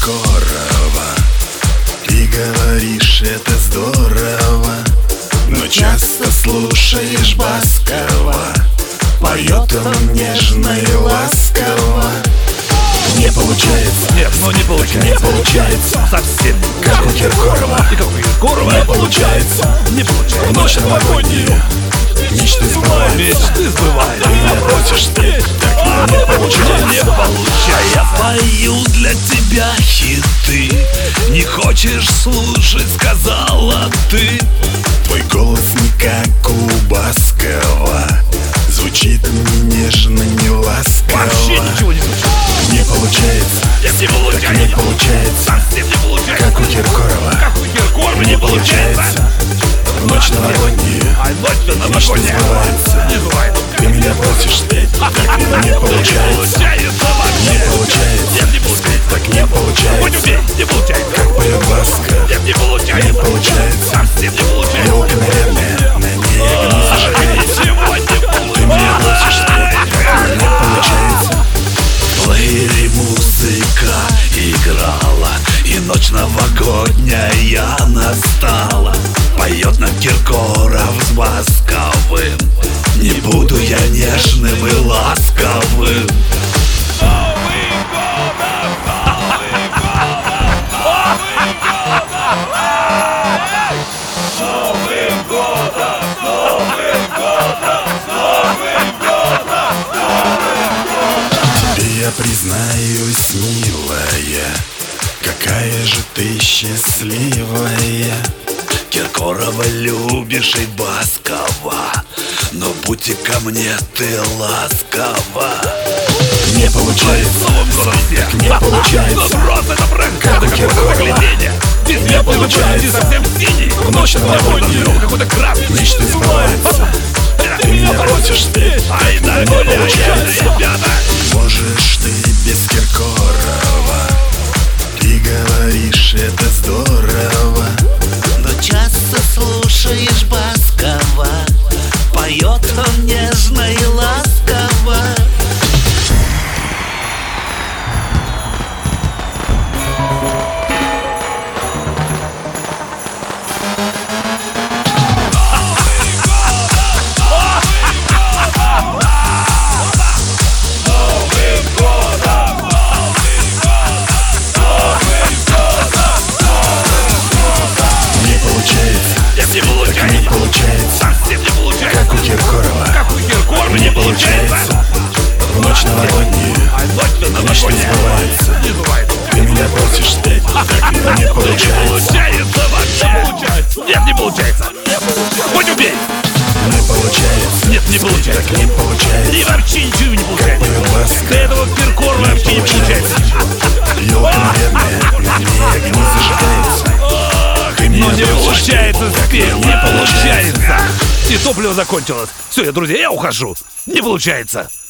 Киркорова. Ты говоришь, это здорово, но часто слушаешь Баскова. Поет он нежно и ласково. Не получается. Нет, ну не получается. Не получается. Совсем не как у Киркорова. И как у Киркорова. Не получается. Не получается. В ночь новогоднюю мечты сбываются. Мечты сбываются. Ты меня просишь спеть, так не получается. Не получается. Я пою для тебя хиты. Не хочешь слушать, сказала ты. Твой голос не как у Баскова. Звучит не нежно, не ласково. Вообще ничего не звучит. Не получается. Не получается. Не получается. Совсем не получается. Как у Киркорова. Как у Киркорова не получается. В ночь новогоднюю А ночь-то мечты новогодняя. сбываются. Не бывает. Ты меня просишь спеть, так не получается. Не получается. Нет, не получается. Так не Хоть получается. убей, не получается. Как поет Басков. Нет, не получается. Не получается. Совсем не получается. Елка нарядная, на ней огни зажигается. Ничего не Ты меня просишь спеть, так не получается. В плеере музыка играла, и ночь новогодняя настала. Поет нам Киркоров с Басковым. Не буду я нежным и ласковым. Тебе я признаюсь, милая, какая же ты счастливая. Киркорова любишь и Баскова, но будьте ко мне ты ласкова. Не получается. Так не получается. Просто это бренд. Как у Это какое-то Киркорова. заглядение. Не получается. Совсем синий. В ночь новогоднюю Какой-то красный. мечты сбываются. Ты меня просишь спеть, Ай, да, не гуляй, получается. ребята. Можешь ты без Киркорова. Ты говоришь, это здорово, Но часто слушаешь Баскова. Поет он нежно и ласково. не получается. Нет, не получается. Не получается. Совсем не получается. Как у Киркорова. Как у Киркорова не получается. В ночь новогоднюю А ночь-то мечты новогодняя. сбываются. Не бывает. Ты меня просишь спеть, так не получается. Получается вообще. Получается. Нет, не получается. Хоть убей. Не получается. Нет, не получается. Так не получается. И вообще ничего не получается. Поет Басков. До этого Киркорова вообще не получается. Елка нарядная, на ней огни зажигаются. Ты меня Ну не просишь получается спеть, спеть, так не получается. И топливо закончилось. Все, друзья, я ухожу. Не получается.